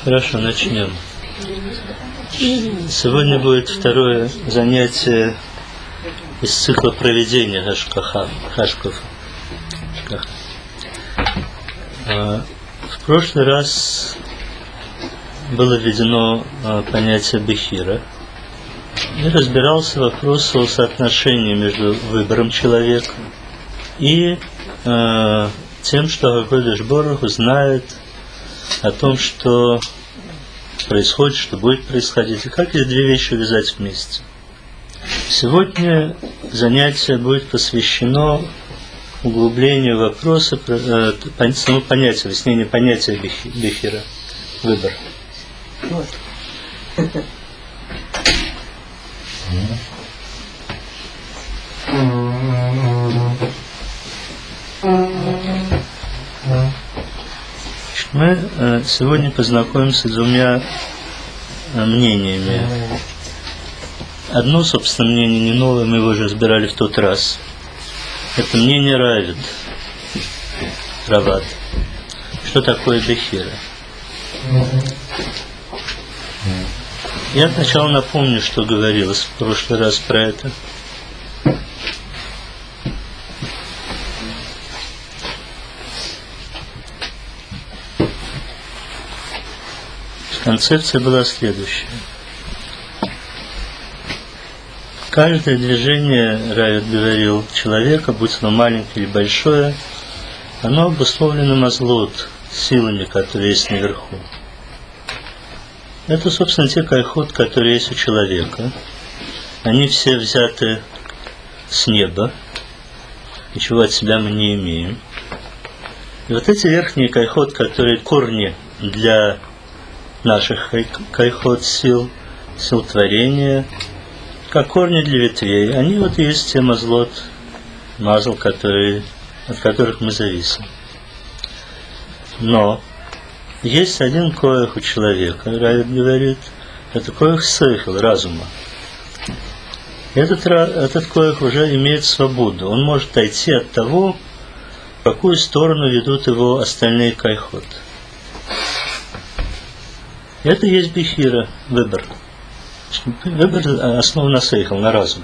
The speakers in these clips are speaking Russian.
Хорошо, начнем. Сегодня будет второе занятие из цикла проведения Хашков. В прошлый раз было введено понятие бехира и разбирался вопрос о соотношении между выбором человека и тем, что Акодеш Борух Ху знает о том, что происходит, что будет происходить, и как эти две вещи увязать вместе. Сегодня занятие будет посвящено углублению вопроса самого понятия, выяснению понятия бехира, выбор. Вот. Мы сегодня познакомимся с двумя мнениями. Одно, собственно, мнение не новое, мы его уже разбирали в тот раз. Это мнение Равад. Что такое бехира? Я сначала напомню, что говорилось в прошлый раз про это. Концепция была следующая. Каждое движение, Равид говорил, человека, будь оно маленькое или большое, оно обусловлено мазлот, силами, которые есть наверху. Это, собственно, те кайхот, которые есть у человека. Они все взяты с неба, ничего от себя мы не имеем. И вот эти верхние кайхот, которые корни для наших кайхот, сил творения, как корни для ветвей, они вот есть те мазлот, мазл, от которых мы зависим. Но есть один коэх у человека, Равид говорит, это коэх сейхл, разума. Этот коэх уже имеет свободу, он может отойти от того, в какую сторону ведут его остальные кайхот. Это есть бехира, выбор. Выбор основан на сейхл, на разум.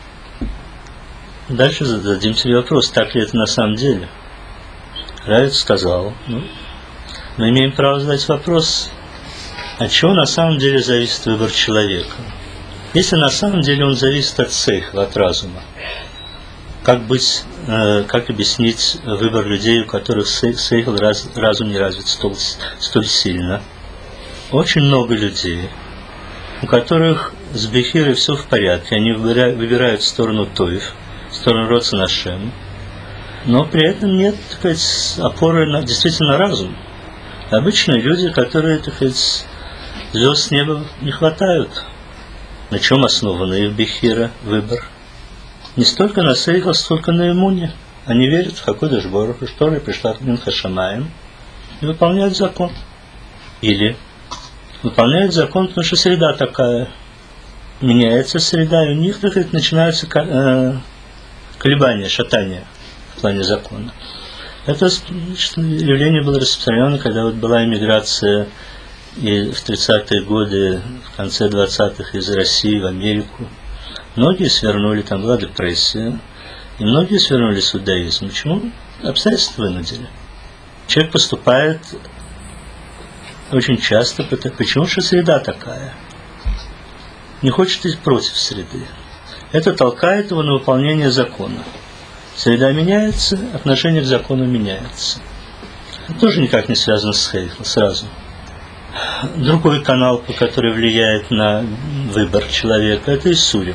Дальше зададим себе вопрос, так ли это на самом деле. Равид сказал, мы имеем право задать вопрос, от чего на самом деле зависит выбор человека. Если на самом деле он зависит от сейхла, от разума, как объяснить выбор людей, у которых сейхл, разум не развит столь сильно? Очень много людей, у которых с бехирой все в порядке, они выбирают сторону Тоев, сторону Роцен Ашем, но при этом нет, так сказать, опоры действительно на разум. Обычные люди, которые, так сказать, звезд с неба не хватают. На чем основана их бехира, выбор? Не столько на сейхл, столько на иммуне. Они верят в Акодеш Борух Ху, что пришла к Мин Хашамаем, и выполняют закон. Или выполняют закон, потому что среда такая. Меняется среда, и у них, так сказать, начинаются колебания, шатания в плане закона. Это явление было распространено, когда вот была эмиграция и в 30-е годы, в конце 20-х из России в Америку. Многие свернули, там была депрессия, и многие свернули с иудаизма. Почему? Обстоятельства вынудили. Человек поступает очень часто, почему же среда такая? Не хочет идти против среды. Это толкает его на выполнение закона. Среда меняется, отношение к закону меняется. Это тоже никак не связано с сейхл, сразу. Другой канал, который влияет на выбор человека, это иссурим.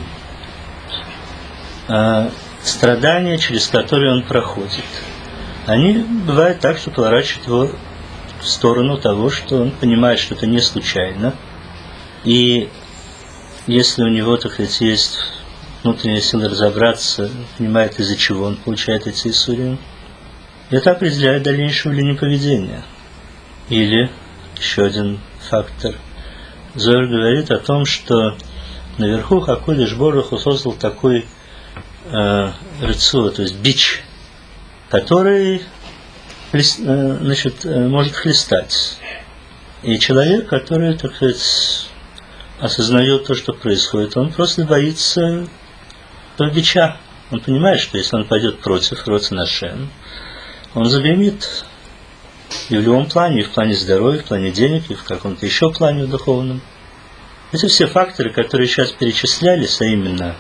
Страдания, через которые он проходит. Они бывают так, что поворачивают его в сторону того, что он понимает, что это не случайно. И если у него, так сказать, есть внутренняя сила разобраться, понимает, из-за чего он получает эти иссурим, это определяет дальнейшую линию поведения. Или еще один фактор. Зоар говорит о том, что наверху Акодеш Борух Ху создал такой рыцу, то есть бич, который, значит, может хлестать. И человек, который, так сказать, осознает то, что происходит, он просто боится бича. Он понимает, что если он пойдет против Роцен Ашем, он загремит и в любом плане, и в плане здоровья, и в плане денег, и в каком-то еще плане духовном. Эти все факторы, которые сейчас перечислялись, а именно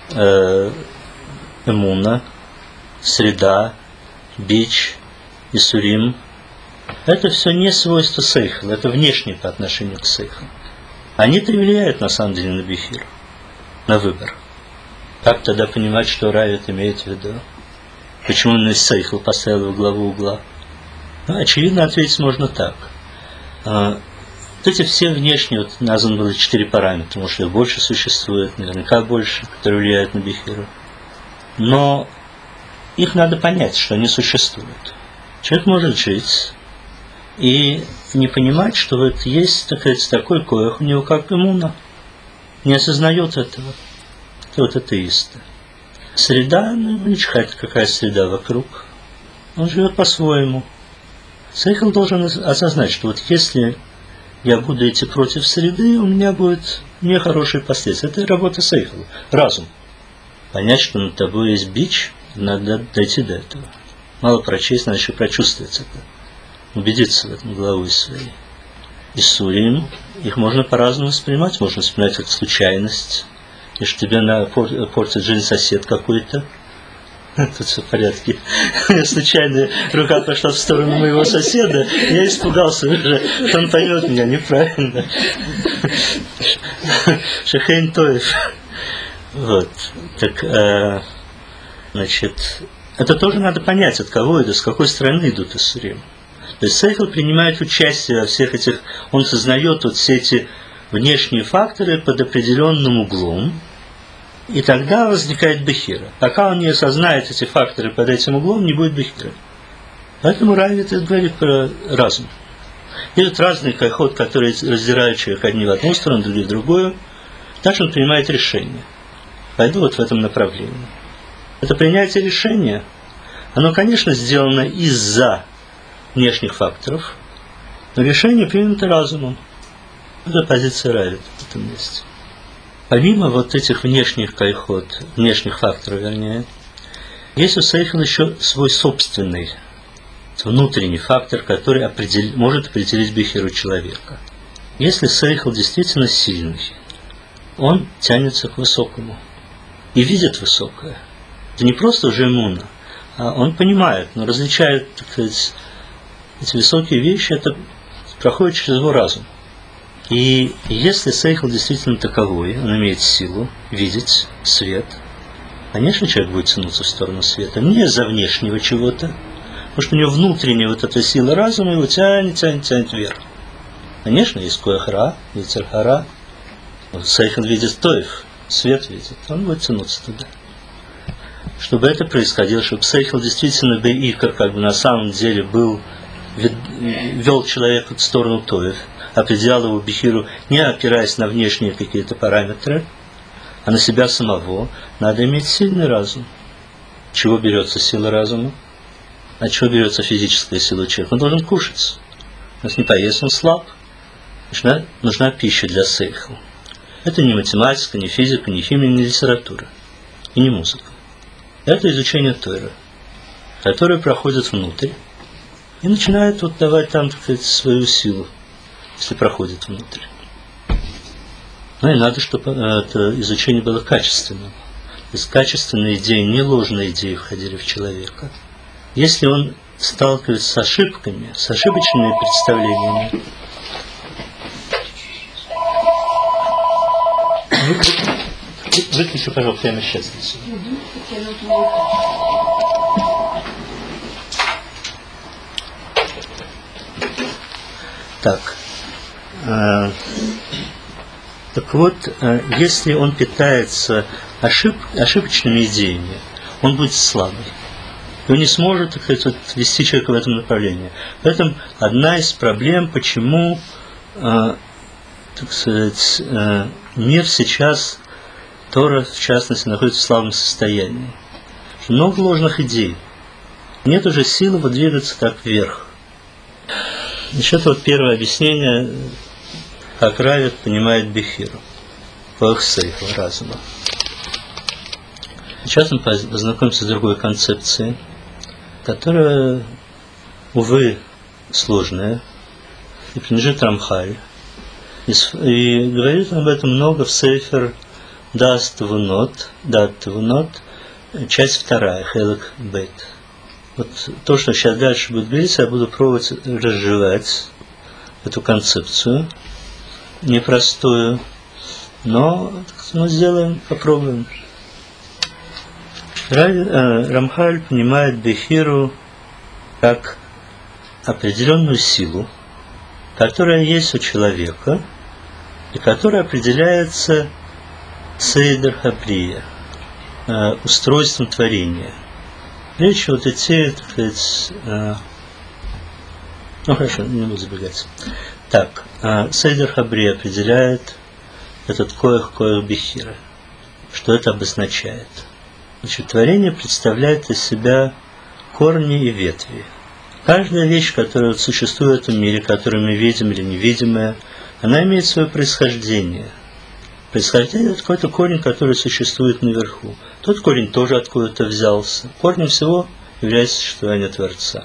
эмуна, среда, бич, исурим, это все не свойство сейхла, это внешнее по отношению к сейхлу. Они-то и влияют на самом деле на бихир, на выбор. Как тогда понимать, что Равит имеет в виду? Почему он из сейхла поставил во главу угла? Ну, очевидно, ответить можно так. Вот эти все внешние, вот названы были 4 параметра, может, их больше существует, наверняка больше, которые влияют на бихиру. Но их надо понять, что они существуют. Человек может жить и не понимать, что вот есть, так сказать, такой коэх у него, как иммуна. Не осознает этого. Это вот атеисты. Среда, ну, не чихает, какая среда вокруг. Он живет по-своему. Сейхл должен осознать, что вот если я буду идти против среды, у меня будет нехорошие последствия. Это работа Сейхла. Разум. Понять, что над тобой есть бич, надо дойти до этого. Мало прочесть, надо еще прочувствовать это. Убедиться в этом головой своей. Иссурим, их можно по-разному воспринимать. Можно воспринимать как случайность. И что тебе портит жизнь сосед какой-то. Тут все в порядке. Случайно рука пошла в сторону моего соседа. Я испугался уже, что он поймет меня неправильно. Шехейн Тоев. Вот. Так, значит, это тоже надо понять, от кого это, с какой стороны идут иссурим. То есть Сейхл принимает участие во всех этих, он сознает вот все эти внешние факторы под определенным углом, и тогда возникает бехира. Пока он не осознает эти факторы под этим углом, не будет бехира. Поэтому Равит говорит про разум. Есть разный кайхот, который раздирает человека одни в одну сторону, другие в другую. Дальше он принимает решение. Пойду вот в этом направлении. Это принятие решения, оно, конечно, сделано из-за внешних факторов, но решение принято разумом. Это позиция Равита в этом месте. Помимо вот этих внешних кайхот, внешних факторов, вернее, есть у Сейхла еще свой собственный, внутренний фактор, который может определить бихиру человека. Если Сейхл действительно сильный, он тянется к высокому и видит высокое. Это не просто уже иммуна, а он понимает, но различает, так сказать, эти высокие вещи, это проходит через его разум. И если Сейхл действительно таковой, он имеет силу видеть свет, конечно, человек будет тянуться в сторону света, не из-за внешнего чего-то, потому что у него внутренняя вот эта сила разума его тянет вверх. Конечно, есть коэхра, есть цархара. Сейхл видит тоев, свет видит, он будет тянуться туда. Чтобы это происходило, чтобы Сейхл действительно бейкар, как бы на самом деле вел человека в сторону тоев, определял его бихиру, не опираясь на внешние какие-то параметры, а на себя самого, надо иметь сильный разум. От чего берется сила разума? От чего берется физическая сила человека? Он должен кушать. Если не поест, он слаб. Нужна пища для сейхла. Это не математика, не физика, не химия, не литература. И не музыка. Это изучение Торы, которое проходит внутрь и начинает вот давать там, так сказать, свою силу, если проходит внутрь. Ну и надо, чтобы это изучение было качественным. То есть качественные идеи, не ложные идеи входили в человека. Если он сталкивается с ошибками, с ошибочными представлениями, выключи, пожалуйста, прямо сейчас. Так. Так вот, если он питается ошибочными идеями, он будет слабый. И он не сможет, так сказать, вести человека в этом направлении. Поэтому одна из проблем, почему, так сказать, мир сейчас, Тора, в частности, находится в слабом состоянии. Много ложных идей. Нет уже силы выдвигаться так вверх. Значит, вот первое объяснение, как Равик понимает Бехиру, коэх сейхл, разума. Сейчас мы познакомимся с другой концепцией, которая, увы, сложная, и принадлежит Рамхаль. И говорит об этом много в Сейфер Дат Твунот, часть 2, Хелек Бейт. Вот то, что сейчас дальше будет говориться, я буду пробовать разжевать эту концепцию, непростую, но мы сделаем, попробуем. Рамхаль понимает Бехиру как определенную силу, которая есть у человека, и которая определяется Сейдер Хабрия, устройством творения. Речь вот идти, так сказать, хорошо, не буду забегать. Так, Сейдер Хабрия определяет этот коэх Бехира. Что это обозначает? Значит, творение представляет из себя корни и ветви. Каждая вещь, которая существует в этом мире, которую мы видим или невидимая, она имеет свое происхождение. Происхождение – это какой-то корень, который существует наверху. Тот корень тоже откуда-то взялся. Корнем всего является существование Творца.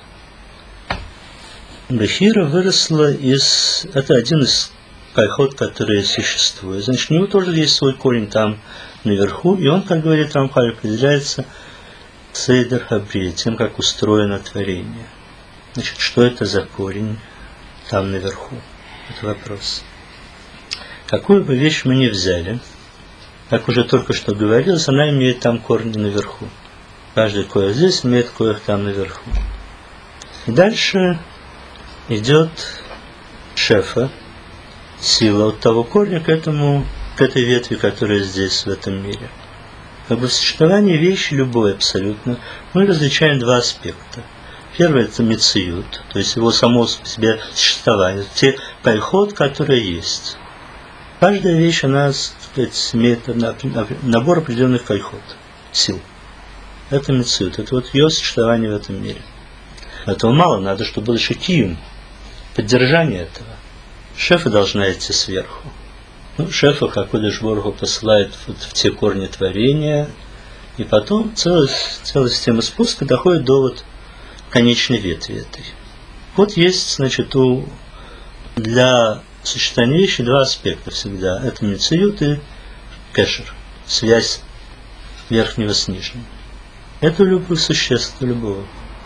Бехира выросла из... Это один из кайхот, которые существуют. Значит, у него тоже есть свой корень там наверху, и он, как говорит Рамхаль, определяется Сейдер Хабри, тем, как устроено творение. Значит, что это за корень там наверху? Это вопрос. Какую бы вещь мы ни взяли, как уже только что говорилось, она имеет там корни наверху. Каждый коэх здесь имеет коэх там наверху. И дальше идет шефа, сила от того корня к этой ветви, которая здесь, в этом мире. Как бы в существовании вещи любой абсолютно мы различаем два аспекта. Первый – это мециют, то есть его само по себе существование, те кайхот, которые есть. Каждая вещь, она, так сказать, имеет набор определенных кайхот, сил. Это мециют, это вот ее существование в этом мире. Этого мало, надо, чтобы был еще киюм, поддержание этого. Шефа должна идти сверху. Шефа, как Кодеш Борух Ху посылает в те корни творения, и потом целая система спуска доходит до вот конечной ветви этой. Вот есть, значит, для существования вещи два аспекта всегда. Это мециют и кешер, связь верхнего с нижним. Это у любых существ, у любого.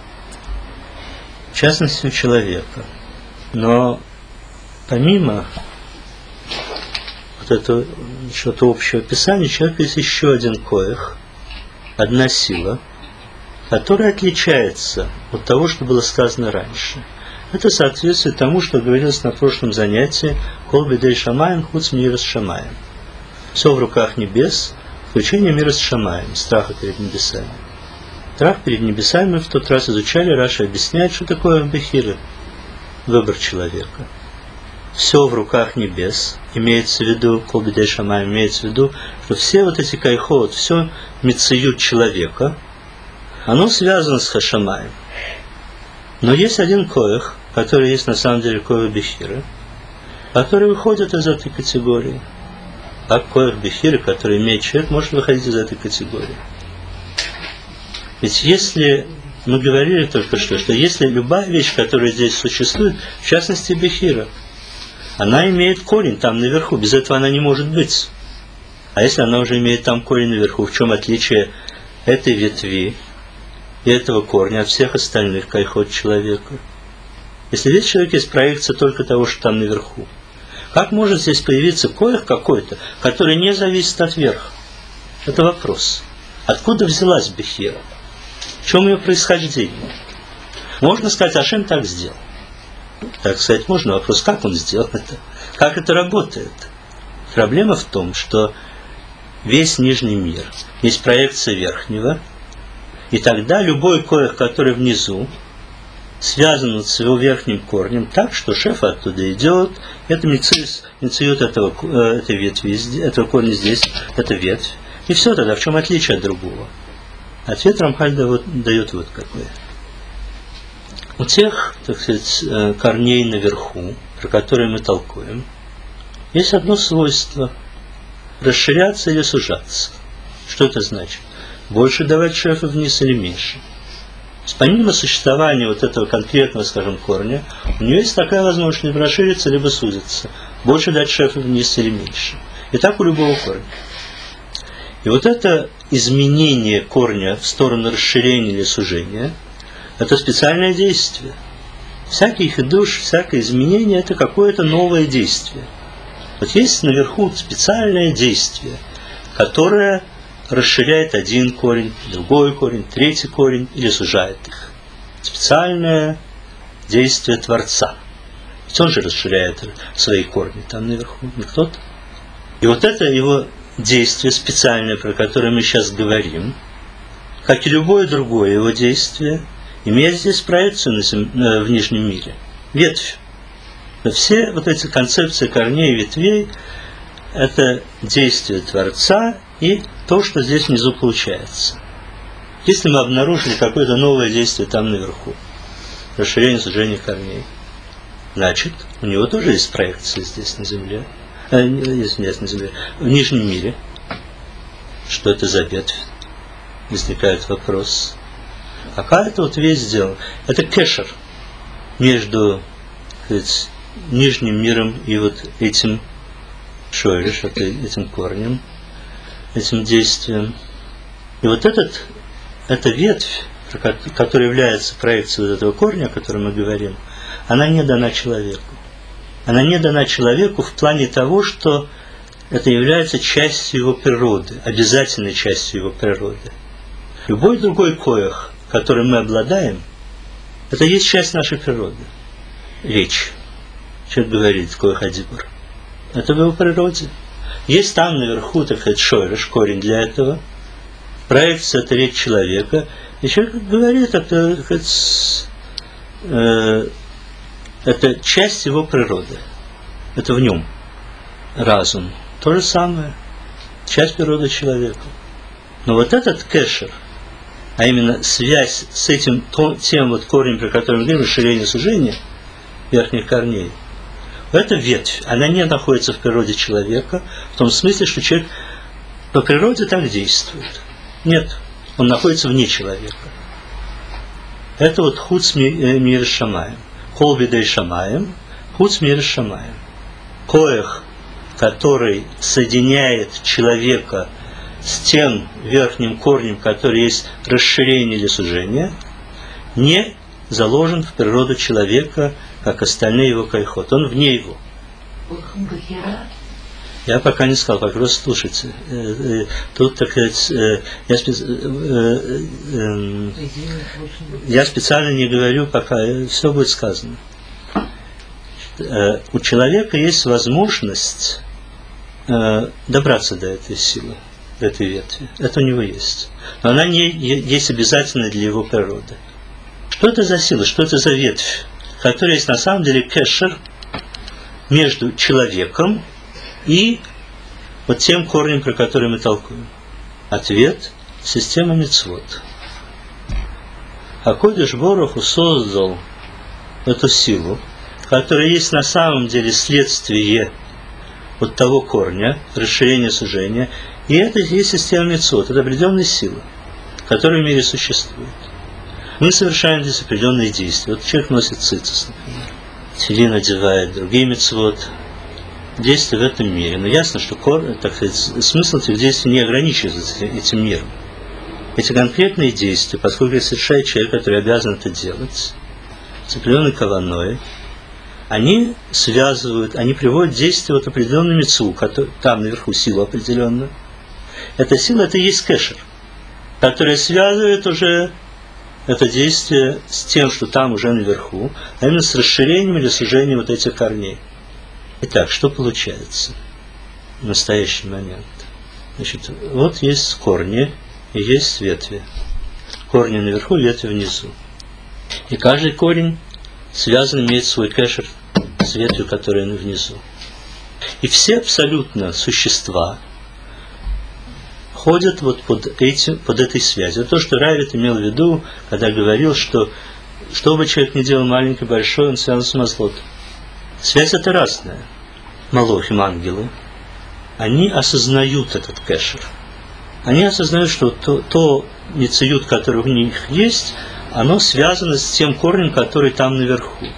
В частности, у человека. Но помимо вот этого что-то общего описания, у человека есть еще один коэх, одна сила, которая отличается от того, что было сказано раньше. Это соответствует тому, что говорилось на прошлом занятии «Кол бедей шамаем, хуц мира с шамаем». Все в руках небес, включение мира с шамаем, страха перед небесами. Страх перед небесами мы в тот раз изучали, Раша объясняет, что такое бехира, выбор человека. Все в руках небес, имеется в виду, «Кол бедей шамаем», имеется в виду, что все вот эти кайхот, все мециют человека, оно связано с Хашамаем. Но есть один коэх, который есть на самом деле коэх Бехира, который выходит из этой категории. А коэх Бехира, который имеет человек, может выходить из этой категории. Ведь если мы говорили только что если любая вещь, которая здесь существует, в частности Бехира, она имеет корень там наверху, без этого она не может быть. А если она уже имеет там корень наверху, в чем отличие этой ветви и этого корня от всех остальных кайхот человека? Если весь человек есть проекция только того, что там наверху, как может здесь появиться коэх какой-то, который не зависит от верха? Это вопрос. Откуда взялась Бехира? В чем ее происхождение? Можно сказать, Ашем так сделал. Так сказать можно, вопрос, как он сделал это? Как это работает? Проблема в том, что весь нижний мир есть проекция верхнего, и тогда любой коэх, который внизу, связан с его верхним корнем так, что шефа оттуда идет, это мециют этой ветви, этого корня здесь, это ветвь. И все тогда, в чем отличие от другого? Ответ Рамхаль дает вот какой. У тех, так сказать, корней наверху, про которые мы толкуем, есть одно свойство – расширяться или сужаться. Что это значит? Больше давать шефа вниз или меньше? Помимо существования вот этого конкретного, скажем, корня, у нее есть такая возможность либо расшириться, либо сузиться. Больше дать шефа вниз или меньше. И так у любого корня. И вот это изменение корня в сторону расширения или сужения – это специальное действие. Всякий хидуш, всякое изменение – это какое-то новое действие. Вот есть наверху специальное действие, которое расширяет один корень, другой корень, третий корень или сужает их. Специальное действие Творца. Ведь он же расширяет свои корни там наверху, не кто-то. И вот это его действие специальное, про которое мы сейчас говорим, как и любое другое его действие, имеет здесь проекцию в нижнем мире. Ветвь. Все вот эти концепции корней и ветвей – это действие Творца и то, что здесь внизу получается. Если мы обнаружили какое-то новое действие там наверху, расширение, сужение корней, значит, у него тоже есть проекция здесь на Земле, на Земле, в нижнем мире. Что это за ветвь? Возникает вопрос. Какая-то вот вещь сделана. Это кешер между, сказать, нижним миром и вот этим шойриш, этим корнем, этим действием. И вот эта ветвь, которая является проекцией вот этого корня, о котором мы говорим, она не дана человеку. Она не дана человеку в плане того, что это является частью его природы, обязательной частью его природы. Любой другой коях, которым мы обладаем, это есть часть нашей природы. Речь. Человек говорит, коях адибур. Это в его природе. Есть там наверху, так сказать, шойреш, корень для этого. Проекция – это речь человека. И человек говорит, это часть его природы. Это в нем. Разум. То же самое. Часть природы человека. Но вот этот кешер, а именно связь с этим, тем вот корнем, про который мы говорим, расширение, сужение верхних корней, это ветвь. Она не находится в природе человека, в том смысле, что человек по природе так действует. Нет, он находится вне человека. Это вот хуц мир шамаем. Кол бидей шамаем, хуц мир шамаем. Коэх, который соединяет человека с тем верхним корнем, который есть расширение или сужение, не заложен в природу человека, как остальные его кайхот. Он вне его. Я пока не сказал, пока просто слушайте. Тут, так сказать, я специально не говорю, пока все будет сказано. У человека есть возможность добраться до этой силы, до этой ветви. Это у него есть. Но она не есть обязательно для его природы. Что это за сила, что это за ветвь, которая есть на самом деле кешер между человеком и вот тем корнем, про который мы толкуем? Ответ – система мицвот. Акодеш Боруху создал эту силу, которая есть на самом деле следствие вот того корня, расширения, сужения, и это есть система мицвот, это определенная сила, которая в мире существует. Мы совершаем здесь определенные действия. Вот человек носит цицис, например. Тфилин одевает, другие мицвот. Действия в этом мире. Но ясно, что так сказать, смысл этих действий не ограничивается этим миром. Эти конкретные действия, поскольку их совершает человек, который обязан это делать, с определенной каваной, они связывают, они приводят действие вот определенную мицву, там наверху силу определенную. Эта сила, это и есть кешер, которая связывает уже это действие с тем, что там уже наверху, а именно с расширением или сужением вот этих корней. Итак, что получается в настоящий момент? Значит, вот есть корни и есть ветви. Корни наверху, ветви внизу. И каждый корень связан, имеет свой кешер с ветвью, которая внизу. И все абсолютно существа ходят вот под этой связью. Это то, что Равит имел в виду, когда говорил, что что бы человек ни делал, маленький, большой, он связан с маслотом. Связь это разная. Малохим, ангелы, они осознают этот кешер. Они осознают, что то мециют, который у них есть, оно связано с тем корнем, который там наверху.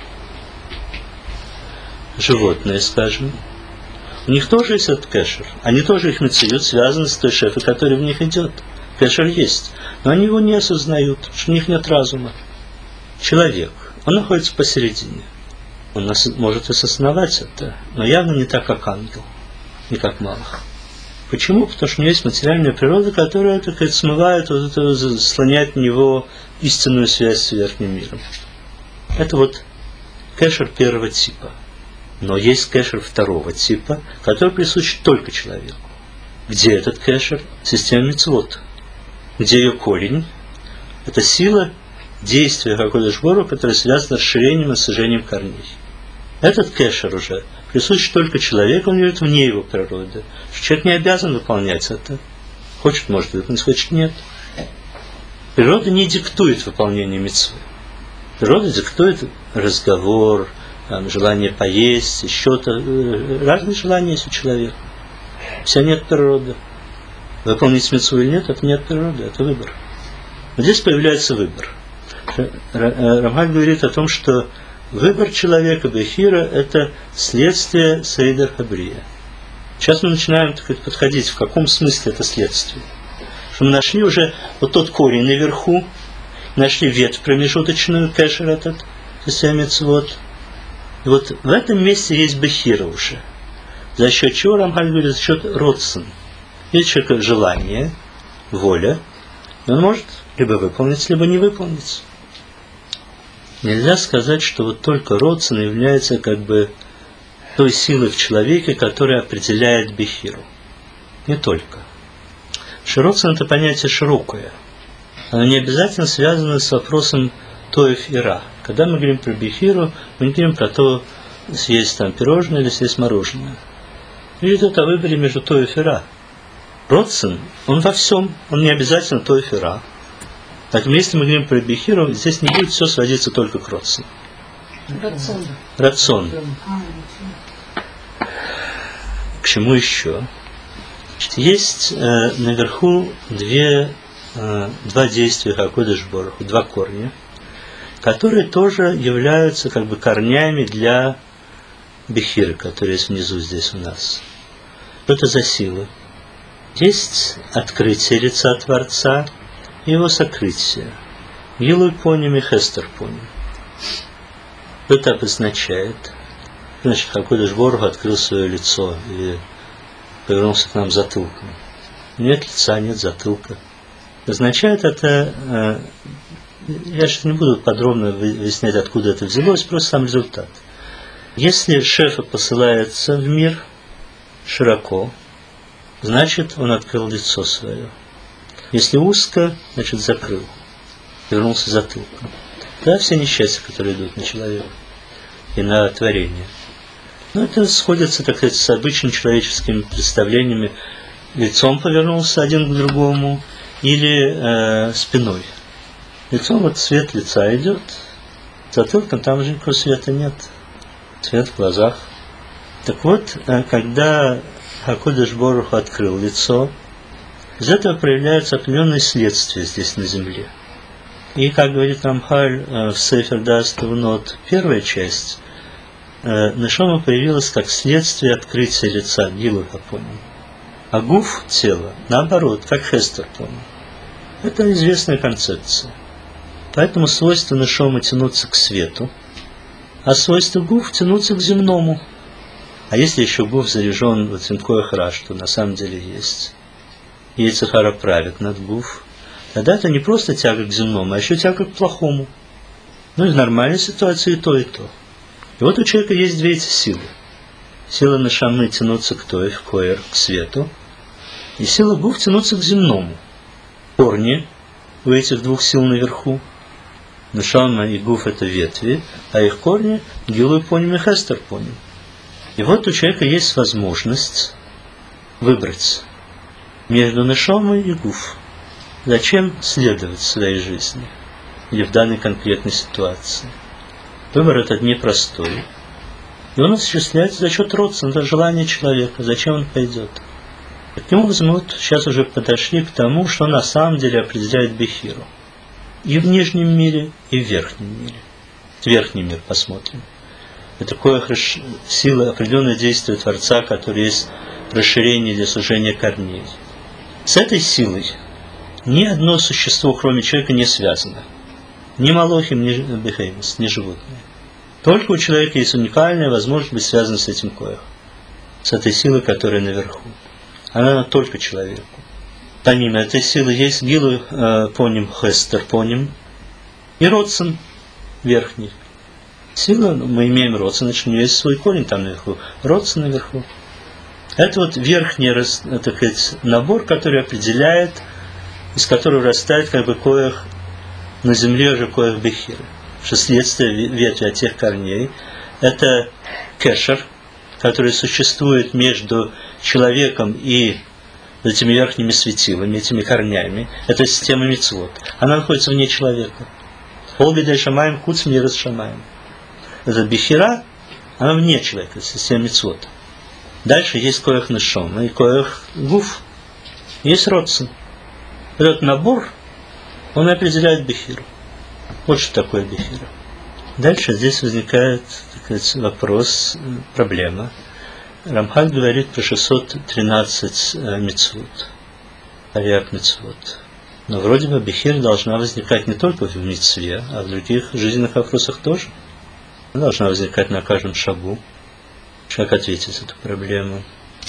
Животные, скажем, у них тоже есть этот кешер. Они тоже, их мециют связаны с той шефой, который в них идет. Кешер есть, но они его не осознают, что у них нет разума. Человек, он находится посередине. Он может осознавать это, но явно не так, как ангел, не как малах. Почему? Потому что у него есть материальная природа, которая, так сказать, смывает, вот это, слоняет в него истинную связь с верхним миром. Это вот кешер первого типа. Но есть кешер второго типа, который присущ только человеку. Где этот кешер? Система мицвот. Где ее корень? Это сила действия Акодеш Борух Ху, которое связано с расширением и сужением корней. Этот кешер уже присущ только человеку, он живет вне его природы. Человек не обязан выполнять это. Хочет, может выполнить, хочет, нет. Природа не диктует выполнение мицвы. Природа диктует разговор, желание поесть, еще-то. Разные желания есть у человека. Вся нет природы. Выполнить мицву или нет, это нет природы, это выбор. Но здесь появляется выбор. Рамхаль говорит о том, что выбор человека, бехира, это следствие Сейдер Хабрия. Сейчас мы начинаем, так сказать, подходить, в каком смысле это следствие. Что мы нашли уже вот тот корень наверху, нашли ветвь промежуточную, кешер этот, мицвот. И вот в этом месте есть бехира уже. За счет чего Рамхаль говорит? За счет родствен. Есть у человека желание, воля, и он может либо выполнить, либо не выполнить. Нельзя сказать, что вот только родствен является как бы той силой в человеке, которая определяет бехиру. Не только. Родствен это понятие широкое. Оно не обязательно связано с вопросом тоев и ра. Когда мы говорим про бехиру, мы не говорим про то, съесть там пирожное или съесть мороженое. Речь идет о выборе между тоев и ра. Родствен, он во всем, он не обязательно тоев и ра. Поэтому если мы говорим про бехиру, здесь не будет все сводиться только к родству. Рацион. К чему еще? Значит, есть наверху два действия Акодеш Борух Ху, два корня, которые тоже являются как бы корнями для бехиры, которые есть внизу здесь у нас. Что это за силы? Есть открытие лица Творца и его сокрытие. Гилуй поним и хестер поним. Что это обозначает? Значит, Акодеш Борух Ху открыл свое лицо и повернулся к нам затылком. Нет лица, нет затылка. Означает это, я сейчас не буду подробно выяснять, откуда это взялось, просто сам результат. Если шефа посылается в мир широко, значит, он открыл лицо свое. Если узко, значит, закрыл, вернулся затылком. Да, все несчастья, которые идут на человека и на творение. Но это сходится, так сказать, с обычными человеческими представлениями. Лицом повернулся один к другому или спиной. Лицом вот свет лица идет, затылком там уже никакого света нет. Свет в глазах. Так вот, когда Акодеш Борух Ху открыл лицо, из этого проявляются определенные следствия здесь на земле. И, как говорит Рамхаль в Сефер Даас Тевунот, первая часть, нешама появилась как следствие открытия лица, гилуй поним. А гуф, тело, наоборот, как хестер поним. Это известная концепция. Поэтому свойство нешамы тянуться к свету, а свойство гуф тянуться к земному. А если еще гуф заряжен в цинкой хра, что на самом деле есть, и Ецер-хара правит над гуф, тогда это не просто тяга к земному, а еще тяга к плохому. Ну и в нормальной ситуации и то, и то. И вот у человека есть две эти силы. Сила нешамы тянуться к тоев, коэр, к свету, и сила гуф тянуться к земному. Корни у этих двух сил наверху. Нешама и гуф это ветви, а их корни гилуй поним и хестер поним. И вот у человека есть возможность выбрать между нешамой и гуф. Зачем следовать в своей жизни? или в данной конкретной ситуации. Выбор этот непростой. И он осуществляется за счет родственного желания человека. Зачем он пойдет? Таким образом, мы вот сейчас уже подошли к тому, что на самом деле определяет Бехиру. И в нижнем мире, и в верхнем мире. В верхний мир посмотрим. Это такое сила, определенное действие Творца, которое есть расширение для сужения корней. С этой силой ни одно существо, кроме человека, не связано. Ни малохим, ни бехеймос, ни животные. Только у человека есть уникальная возможность быть связанным с этим коях. С этой силой, которая наверху. Она только человеку. Помимо этой силы есть гилу поним, хестер поним и родсен верхний. Сила, мы имеем родсен, значит, у нее есть свой корень там наверху. Родсен наверху. Это вот верхний, так сказать, набор, который определяет, из которого растает как бы коях на земле уже коях Бехиры. Что следствие ветви от тех корней. Это кешер, который существует между человеком и этими верхними светилами, этими корнями. Это система мицвот. Она находится вне человека. Полбедай шамаем, куц мирас шамаем. Это Бехира, она вне человека, система мицвот. Дальше есть коях нешом и коях гуф. Есть родствен. Этот набор, он определяет Бехиру. Вот что такое Бехира. Дальше здесь возникает, так сказать, вопрос, проблема. Рамхаль говорит про 613 мицвот, париак мицвот. Но вроде бы Бехира должна возникать не только в мицве, а в других жизненных вопросах тоже. Она должна возникать на каждом шагу. Как ответить эту проблему?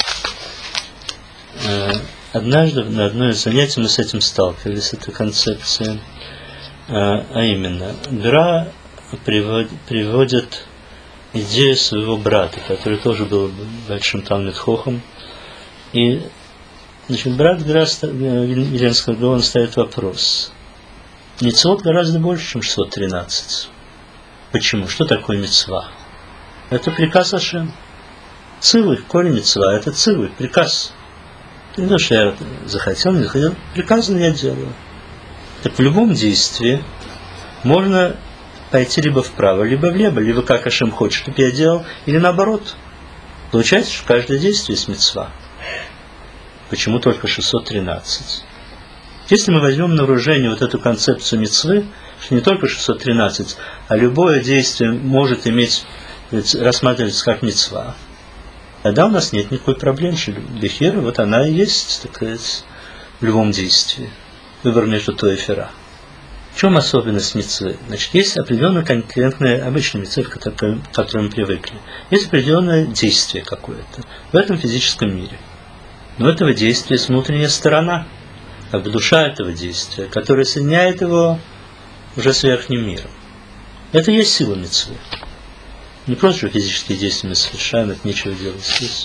Однажды на одно из занятий мы с этим сталкивались, с этой концепцией. А именно, Гра приводит идею своего брата, который тоже был большим Талмид Хохом. И, значит, брат Гра, Виленского Гаона, ставит вопрос. Мицвот гораздо больше, чем 613. Почему? Что такое мицва? Это приказ Ашем. Цивы, корень мицва, это цивы, приказ. Не то, что я захотел, не захотел, приказано я делаю. Так в любом действии можно пойти либо вправо, либо влево, либо как Ашем хочет, чтобы я делал, или наоборот. Получается, что каждое действие есть мицва. Почему только 613? Если мы возьмем на вооружение вот эту концепцию мицвы, что не только 613, а любое действие может иметь, рассматриваться как мицва, тогда у нас нет никакой проблемы. Бехира, вот она и есть, так сказать, в любом действии. Выбор между то и фера. В чем особенность мицвы? Значит, есть определенная конкретная, обычная мицва, к которой мы привыкли. Есть определенное действие какое-то в этом физическом мире. Но у этого действия есть внутренняя сторона, как бы душа этого действия, которая соединяет его уже с верхним миром. Это и есть сила мицвы. Не просто же физические действия мы совершаем, это нечего делать здесь.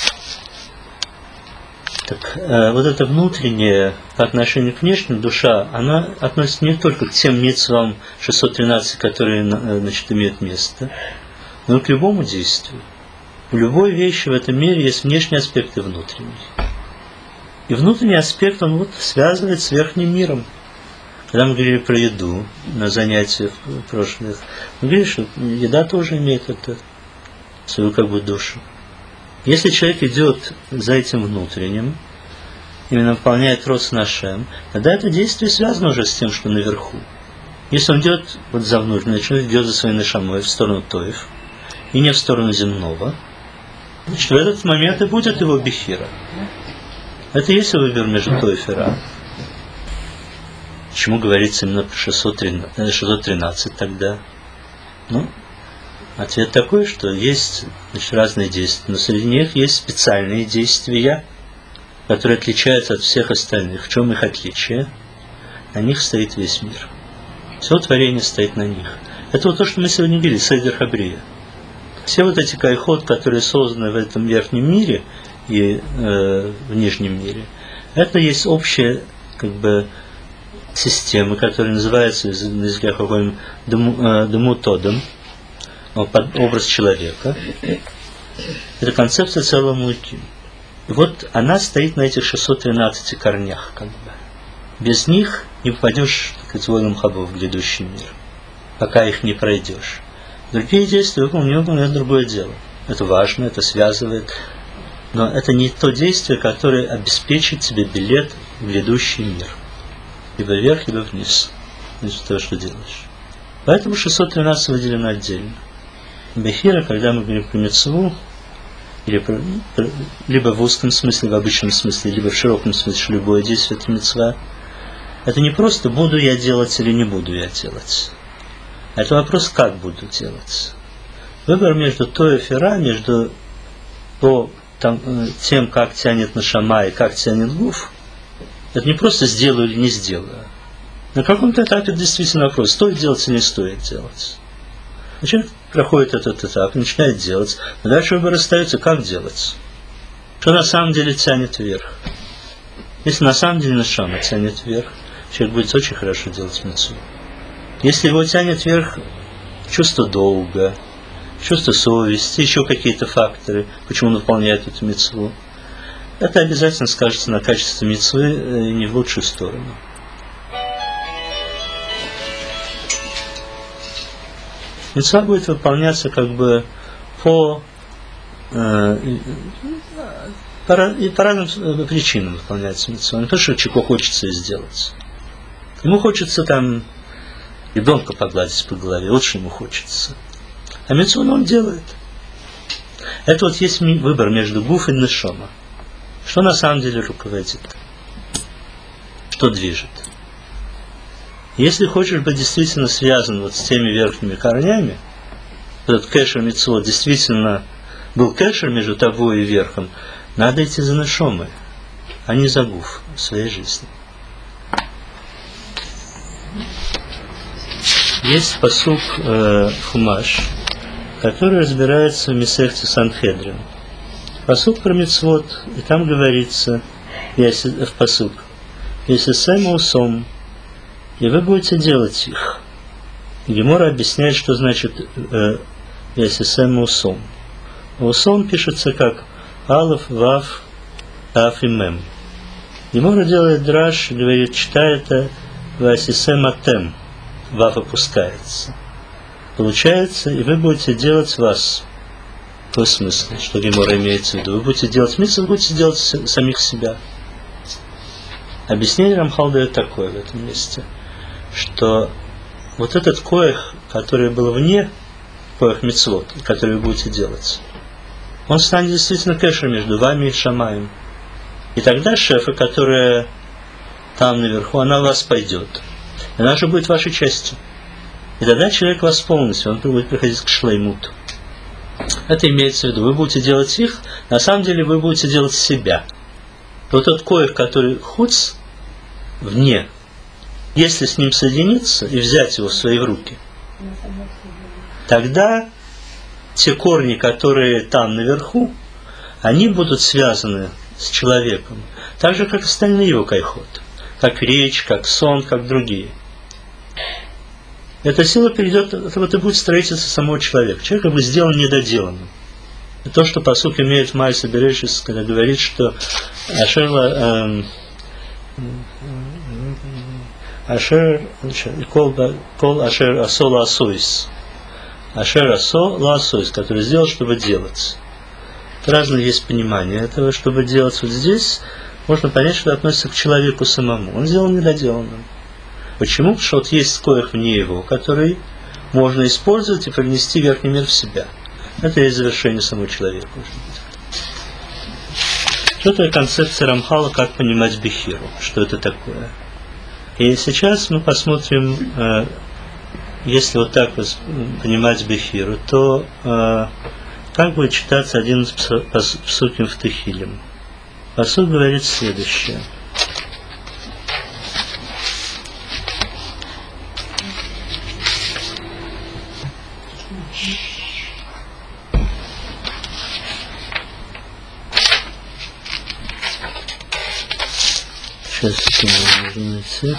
Так, вот это внутреннее по отношению к внешнему душа, она относится не только к тем мицвам 613, которые, значит, имеют место, но и к любому действию. В любой вещи в этом мире есть внешний аспект и внутренний. И внутренний аспект, он вот связывает с верхним миром. Когда мы говорили про еду на занятиях прошлых, мы говорили, что еда тоже имеет это, свою как бы душу. Если человек идет за этим внутренним, именно выполняет родствен Ашем, тогда это действие связано уже с тем, что наверху. Если он идет вот за внутренним, человек идет за своей нешамой в сторону Тоев, и не в сторону земного, значит, в этот момент и будет его Бехира. Это и есть выбор между Той и Фера. Почему говорится именно про 613 тогда? Ну, ответ такой, что есть, значит, разные действия, но среди них есть специальные действия, которые отличаются от всех остальных. В чем их отличие? На них стоит весь мир. Все творение стоит на них. Это вот то, что мы сегодня говорили, Седер Хабрия. Все вот эти кайхот, которые созданы в этом верхнем мире и в нижнем мире, это есть общая, как бы, система, которая называется на языке Хохом Демутодом, образ человека. Это концепция целого муки. И вот она стоит на этих 613 корнях, как бы. Без них не попадешь, так сказать, волем Хабов в грядущий мир, пока их не пройдешь. Другие действия выполнять другое дело. Это важно, это связывает, но это не то действие, которое обеспечит тебе билет в грядущий мир. Либо вверх, либо вниз. Это то, что делаешь. Поэтому 613 выделено отдельно. Бехира, когда мы говорим про мицву, либо в узком смысле, в обычном смысле, либо в широком смысле, что любое действие это мицва, это не просто буду я делать или не буду я делать. Это вопрос, как буду делать. Выбор между той и фера, между тем, как тянет нашама и как тянет гуф, это не просто сделаю или не сделаю. На каком-то этапе действительно вопрос, стоит делать или не стоит делать. Человек проходит этот этап, начинает делать, но дальше выбор остается, как делать. Что на самом деле тянет вверх. Если на самом деле нашама тянет вверх, человек будет очень хорошо делать мицву. Если его тянет вверх чувство долга, чувство совести, еще какие-то факторы, почему он выполняет эту мицву, это обязательно скажется на качестве мицвы не в лучшую сторону. Мицва будет выполняться как бы по разным причинам выполняется мицва. Не то, что человеку хочется сделать. Ему хочется там ребенка погладить по голове, вот что ему хочется. А мицву он делает. Это вот есть выбор между гуф и нешома. Что на самом деле руководит? Что движет? Если хочешь быть действительно связан вот с теми верхними корнями, этот кэшер мицвот действительно был кэшер между тобой и верхом, надо идти за нешомой, а не за гуф в своей жизни. Есть пасук Хумаш, который разбирается в Месехте Санхедрин. Пасук про мицвот, и там говорится в пасук: если сэма усом, и вы будете делать их. Гемора объясняет, что значит если сэма усом. Усом пишется как алеф, вав, аф и мем. Гемора делает драш, говорит, читает это васисем атем. Вав опускается. Получается, и вы будете делать вас. В том смысле, что Гемора имеется в виду. Вы будете делать мицву, вы будете делать самих себя. Объяснение Рамхал дает такое в этом месте, что вот этот коэх, который был вне, коэх мицвот, который вы будете делать, он станет действительно кэшер между вами и Шамаем. И тогда шефа, которая там наверху, она в вас пойдет. И она же будет вашей частью. И тогда человек вас полностью, он будет приходить к шлеймуту. Это имеется в виду. Вы будете делать их, на самом деле вы будете делать себя. Вот тот коэх, который хуц, вне, если с ним соединиться и взять его в свои руки, тогда те корни, которые там наверху, они будут связаны с человеком, так же, как остальные его кайхот, как речь, как сон, как другие. Эта сила перейдет, это будет строительство самого человека. Человек как бы сделан недоделанным. И то, что пасук имеет в Майсе Берешис, когда говорит, что кол ашер асо лаасойс. Ашер асо лаасойс, который сделал, чтобы делать. Разное есть понимание этого, чтобы делать. Вот здесь можно понять, что это относится к человеку самому. Он сделал недоделанным. Почему? Потому что вот есть коэх вне его, который можно использовать и принести верхний мир в себя. Это есть завершение самого человека. Что это концепция Рамхала, как понимать бехиру, что это такое. И сейчас мы посмотрим, если вот так вот понимать бехиру, то как будет читаться один из псуким в Техилим. Пасук говорит следующее. Сейчас нужно найти.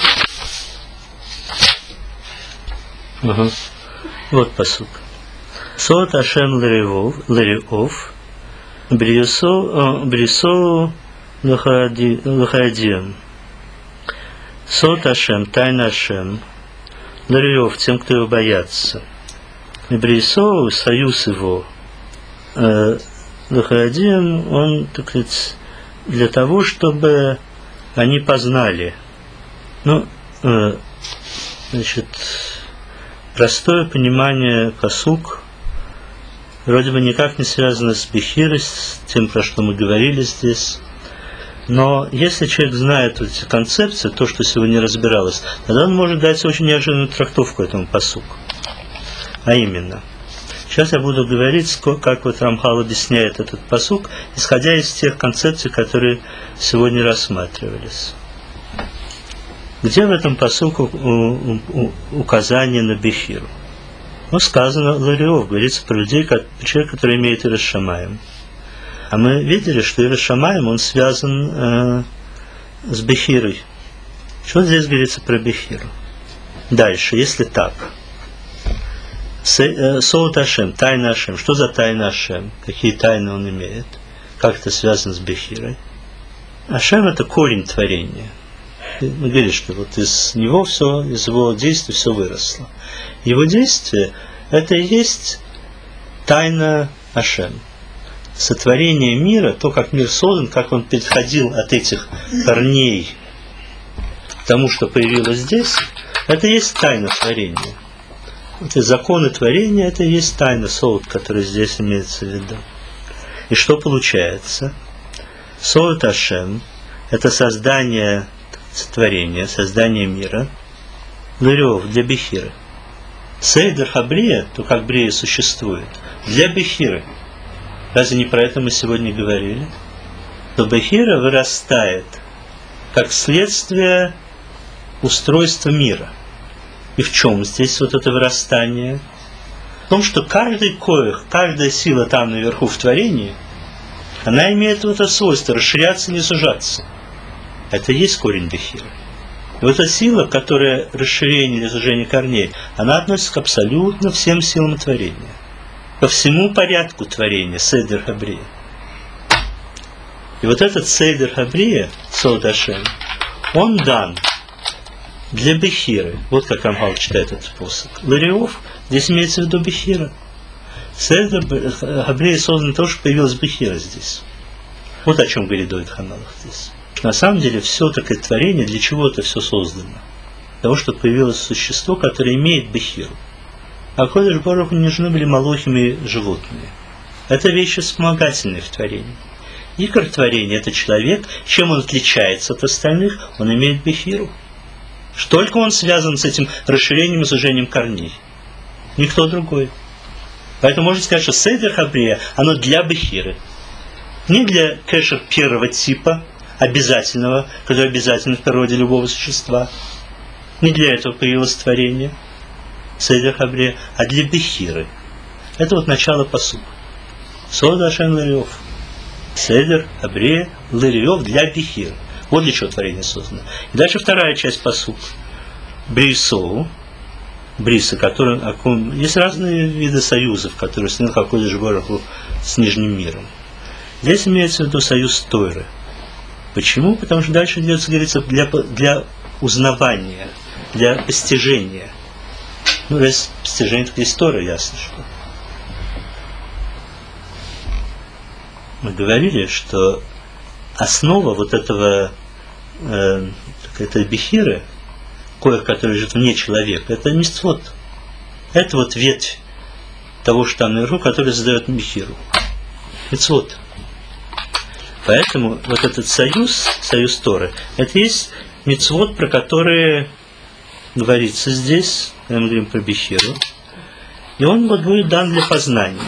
Вот пасук. Сот Ашем лериов, брисо лахадием. Сот Ашем, тайна Ашем, Ларьев, тем, кто его боятся. И Брейсоу, союз его, Лахарадим, он, так сказать, для того, чтобы они познали. Ну, значит, простое понимание пасук вроде бы никак не связано с Бехирой, с тем, про что мы говорили здесь. Но если человек знает эти концепции, то, что сегодня разбиралось, тогда он может дать очень неожиданную трактовку этому пасуку. А именно, сейчас я буду говорить, как вот Рамхал объясняет этот пасук, исходя из тех концепций, которые сегодня рассматривались. Где в этом пасуку указание на Бехиру? Ну, сказано Ларьев, говорится про людей, человек, который имеет Ират Шамаим. А мы видели, что Ират Шамаим, он связан с Бехирой. Что здесь говорится про Бехиру? Дальше, если так. Соут Ашем, тайна Ашем. Что за тайна Ашем? Какие тайны он имеет? Как это связано с Бехирой? Ашем – это корень творения. Мы говорили, что вот из него все, из его действия все выросло. Его действие – это и есть тайна Ашем. Сотворение мира, то, как мир создан, как он переходил от этих корней к тому, что появилось здесь, это и есть тайна творения. Эти законы творения, это и есть тайна Соут, которая здесь имеется в виду. И что получается? Соут Ашем – это создание творения, создание мира, Ларьев для Бехиры. Сейдер Хабрия, то, как Брия существует, для Бехиры. Разве не про это мы сегодня говорили? То Бехира вырастает как следствие устройства мира. И в чем здесь вот это вырастание? В том, что каждый коих, каждая сила там наверху в творении, она имеет вот это свойство расширяться, не сужаться. Это и есть корень Бехиры. И вот эта сила, которая расширение или сужение корней, она относится к абсолютно всем силам творения. По всему порядку творения, Сейдер Хабрия. И вот этот Сейдер Хабрия, Соут Ашем, он дан для Бехиры. Вот как Рамхал читает этот посох. Ларьев, здесь имеется в виду Бехира. Сейдер Хабрия создан для того, чтобы появилась Бехира здесь. Вот о чем говорит Довид Хамелах здесь. На самом деле все такое творение, для чего это все создано? Для того, чтобы появилось существо, которое имеет Бехиру. А Кодеш Баруху не нужны были молохими животные. Это вещи вспомогательные в творении. Икор творения – это человек. Чем он отличается от остальных? Он имеет Бехиру. Только он связан с этим расширением и сужением корней. Никто другой. Поэтому можно сказать, что Сейдер Хабрия, оно для Бехиры. Не для кэшер первого типа, обязательного, который обязательно в природе любого существа. Не для этого появилось творение. Сейдер Хабрия, а для Бехиры. Это вот начало пасука. Соут Ашем Ларьев. Сейдер Хабрия Ларьев для Бехиры. Вот для чего творение создано. И дальше вторая часть пасука. Брейсоу. Брисы, которые... Есть разные виды союзов, которые снял Кодеш Баруху с Нижним миром. Здесь имеется в виду союз Тойры. Почему? Потому что дальше идется, говорится, для узнавания, для постижения. Ну, раз постижение, так есть Тора, ясно, что. Мы говорили, что основа вот этого этой Бехиры, коих, который лежит вне человека, это мицвот. Это вот ветвь того, что там наверху, который задает Бехиру. Мицвот. Поэтому вот этот союз Торы, это есть мицвот, про которые говорится здесь, когда мы говорим про Бехиру. И он вот будет дан для познания.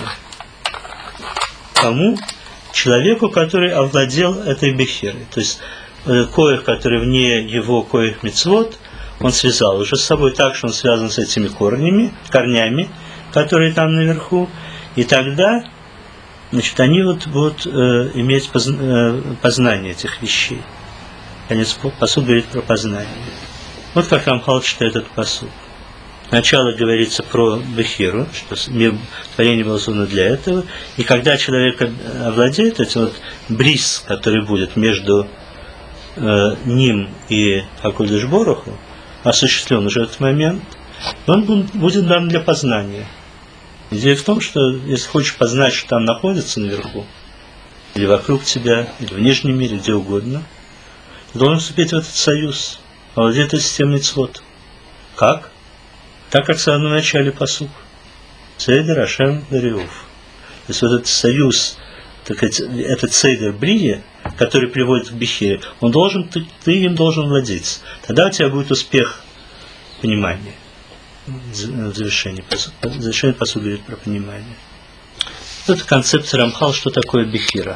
Кому? Человеку, который овладел этой Бехирой. То есть коих, который вне его коих мицвот, он связал уже с собой так, что он связан с этими корнями, которые там наверху. И тогда, значит, они вот будут иметь познание этих вещей. Конец пасук говорит про познание. Вот как Рамхал читает этот пасук. Сначала говорится про Бехиру, что мир творения было создано для этого. И когда человек овладеет этим вот брис, который будет между ним и Акодыш Боруху осуществлен уже этот момент, он будет дан для познания. Идея в том, что если хочешь познать, что там находится наверху, или вокруг тебя, или в нижнем мире, где угодно, ты должен вступить в этот союз, овладеть этой системой мицвот. Как? Так, как в самом начале пасук. Сейдер Ашем Дариуф. То есть вот этот союз, этот сейдер Брия, который приводит к Бехире, ты им должен владеть. Тогда у тебя будет успех понимания. В завершении пасук говорит про понимание. Это концепция Рамхал, что такое Бехира.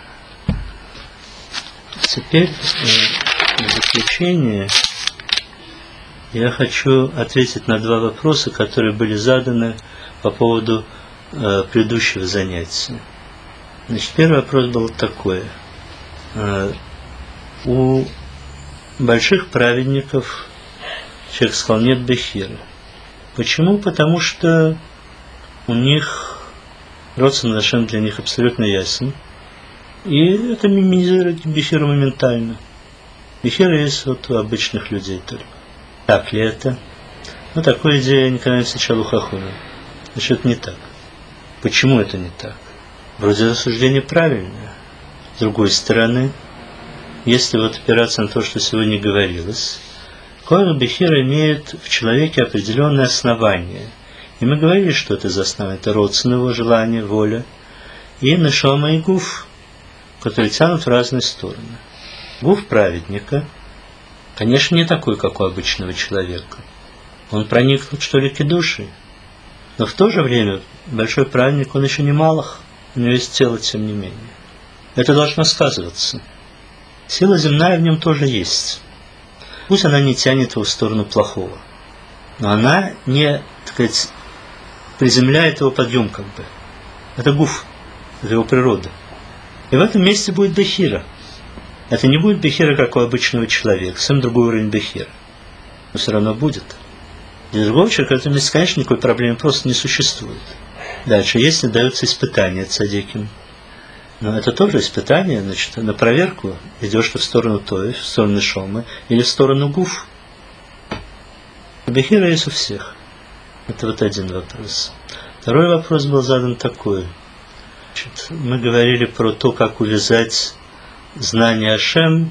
Теперь в заключение я хочу ответить на два вопроса, которые были заданы по поводу предыдущего занятия. Значит, первый вопрос был такой. У больших праведников человек сказал, нет Бехиры. Почему? Потому что у них родственный Ашем для них абсолютно ясен. И это минимизирует Бехиру моментально. Бехира есть вот у обычных людей только. Так ли это? Ну, такую идею я никогда не встречал у Хахуна. Значит, это не так. Почему это не так? Вроде рассуждение правильное. С другой стороны, если вот опираться на то, что сегодня говорилось, Коэн Бехира имеет в человеке определенное основание. И мы говорили, что это за основание. Это родственное его желание, воля. И нешама и гуф, которые тянут в разные стороны. Гуф праведника, конечно, не такой, как у обычного человека. Он проникнут, что ли, к душе. Но в то же время большой праведник, он еще не малах. У него есть тело, тем не менее. Это должно сказываться. Сила земная в нем тоже есть. Пусть она не тянет его в сторону плохого. Но она не, так сказать, приземляет его подъем как бы. Это гуф, это его природа. И в этом месте будет Бехира. Это не будет Бехира, как у обычного человека. Совсем другой уровень Бехира. Но все равно будет. Для другого человека в этом месте, конечно, никакой проблемы просто не существует. Дальше, если даются испытания цадиким, но это тоже испытание, значит, на проверку идешь ты в сторону Тоев, в сторону Шомы или в сторону Гуф. Бехира есть у всех. Это вот один вопрос. Второй вопрос был задан такой. Значит, мы говорили про то, как увязать знание Ашем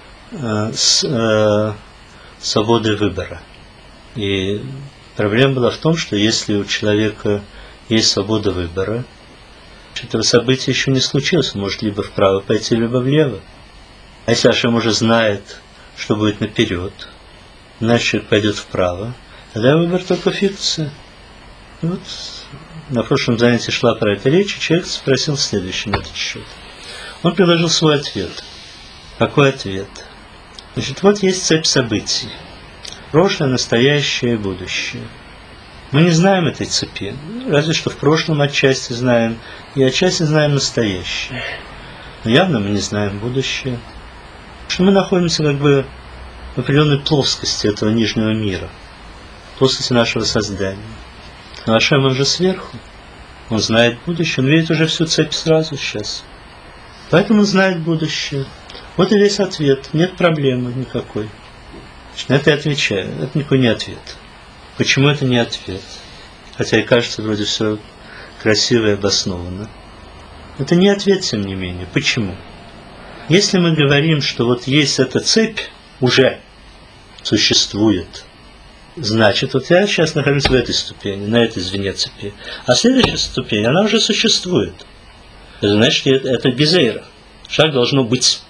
с свободой выбора. И проблема была в том, что если у человека есть свобода выбора, этого события еще не случилось, он может либо вправо пойти, либо влево. А если Ашем уже знает, что будет наперед, значит человек пойдет вправо, тогда выбор только фикция. Вот на прошлом занятии шла про это речь, и человек спросил следующий на этот счет. Он предложил свой ответ. Какой ответ? Значит, вот есть цепь событий. Прошлое, настоящее и будущее. Мы не знаем этой цепи, разве что в прошлом отчасти знаем, и отчасти знаем настоящее. Но явно мы не знаем будущее. Потому что мы находимся как бы в определенной плоскости этого нижнего мира, плоскости нашего создания. Но Ашем, он же сверху, он знает будущее, он видит уже всю цепь сразу сейчас. Поэтому он знает будущее. Вот и весь ответ, нет проблемы никакой. Значит, на это я отвечаю, это никакой не ответ. Почему это не ответ? Хотя и кажется, вроде все красиво и обоснованно. Это не ответ, тем не менее. Почему? Если мы говорим, что вот есть эта цепь, уже существует, значит, вот я сейчас нахожусь в этой ступени, на этой звене цепи. А следующая ступень, она уже существует. Это значит, это гезейра. Шаг должно быть.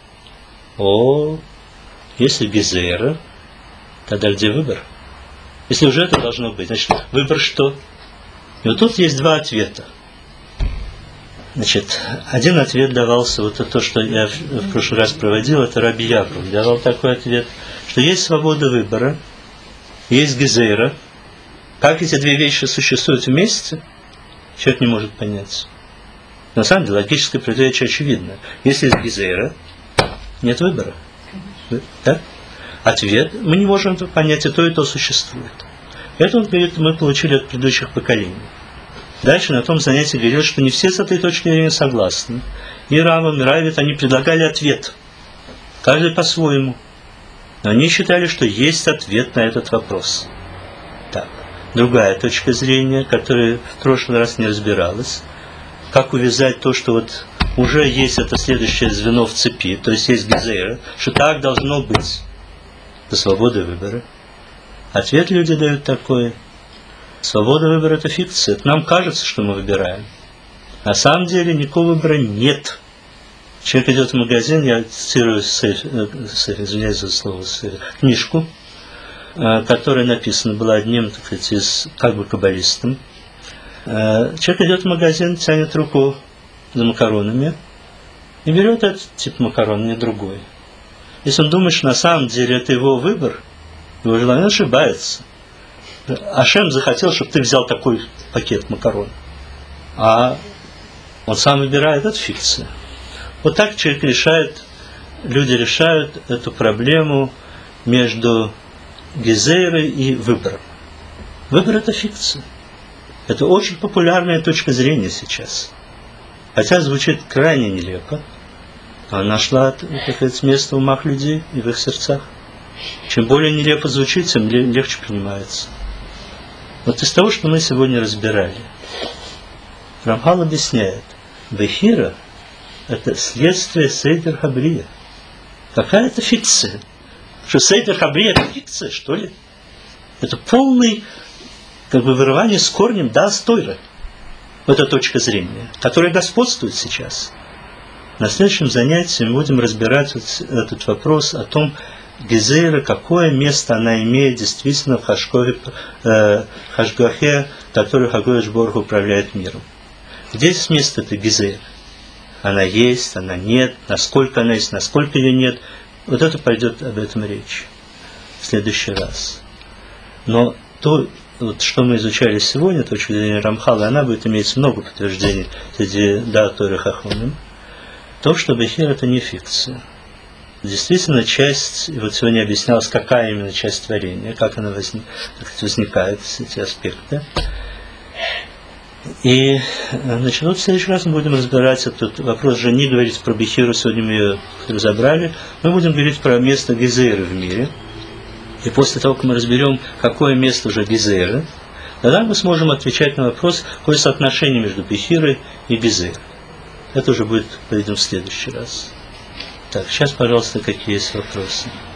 Если гезейра, тогда где выбор? Если уже это должно быть, значит, выбор что? И вот тут есть два ответа. Значит, один ответ давался, вот то, что я в прошлый раз проводил, это Раби Яков давал такой ответ, что есть свобода выбора, есть гезейра. Как эти две вещи существуют вместе, человек не может понять. На самом деле, логическое противоречие очевидно. Если есть гезейра, нет выбора. Да? Ответ, мы не можем понять, и то существует. Это, он говорит, мы получили от предыдущих поколений. Дальше на том занятии говорил, что не все с этой точки зрения согласны. И Рамбам, и Равит, они предлагали ответ. Каждый по-своему. Но они считали, что есть ответ на этот вопрос. Так. Другая точка зрения, которая в прошлый раз не разбиралась. Как увязать то, что вот уже есть это следующее звено в цепи, то есть есть гезейра, что так должно быть. Это свобода выбора. Ответ люди дают такой. Свобода выбора – это фикция. Это нам кажется, что мы выбираем. На самом деле никакого выбора нет. Человек идет в магазин, я цитирую извиняюсь за слово, книжку, которая написана была одним, так сказать, из как бы каббалистом. Человек идет в магазин, тянет руку за макаронами и берет этот тип макарон, не другой. Если он думает, что на самом деле это его выбор, его желание, он ошибается. Ашем захотел, чтобы ты взял такой пакет макарон. А он сам выбирает, это фикция. Вот так человек решает, люди решают эту проблему между гезейрой и выбором. Выбор – это фикция. Это очень популярная точка зрения сейчас. Хотя звучит крайне нелепо. Она нашла, так сказать, место в умах людей и в их сердцах. Чем более нелепо звучит, тем легче принимается. Вот из того, что мы сегодня разбирали, Рамхал объясняет, Бехира – это следствие Сейдер Хабрия. Какая это фикция? Что Сейдер Хабрия – это фикция, что ли? Это полный, как бы, вырывание с корнем даст Тойра. Вот эта точка зрения, которая господствует сейчас. На следующем занятии мы будем разбирать этот вопрос о том, Гезейра, какое место она имеет действительно в Хашгахе, который Хагоиш Борг управляет миром. Где здесь место этой Гезейры? Она есть, она нет, насколько она есть, насколько ее нет. Вот это пойдет об этом речь в следующий раз. Но то, вот, что мы изучали сегодня, точка зрения Рамхала, она будет иметь много подтверждений среди Торы Хахамим. То, что Бехир – это не фикция. Действительно, часть, и вот сегодня объяснялось, какая именно часть творения, как она возникает, эти аспекты. И, значит, вот в следующий раз мы будем разбирать этот вопрос, уже не говорить про Бехиру, сегодня мы ее разобрали, мы будем говорить про место Гезейры в мире. И после того, как мы разберем, какое место уже Гезейры, тогда мы сможем отвечать на вопрос, какое соотношение между Бехирой и Гезейрой. Это уже будет, пойдем в следующий раз. Так, сейчас, пожалуйста, какие есть вопросы.